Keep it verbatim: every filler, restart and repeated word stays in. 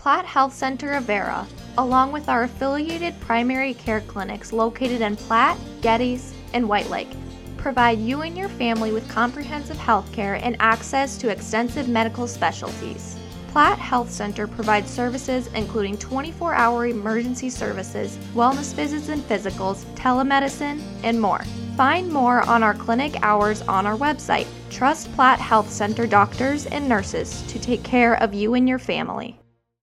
Platte Health Center of Vera, along with our affiliated primary care clinics located in Platte, Geddes, and White Lake, provide you and your family with comprehensive health care and access to extensive medical specialties. Platte Health Center provides services including twenty-four hour emergency services, wellness visits and physicals, telemedicine, and more. Find more on our clinic hours on our website. Trust Platte Health Center doctors and nurses to take care of you and your family.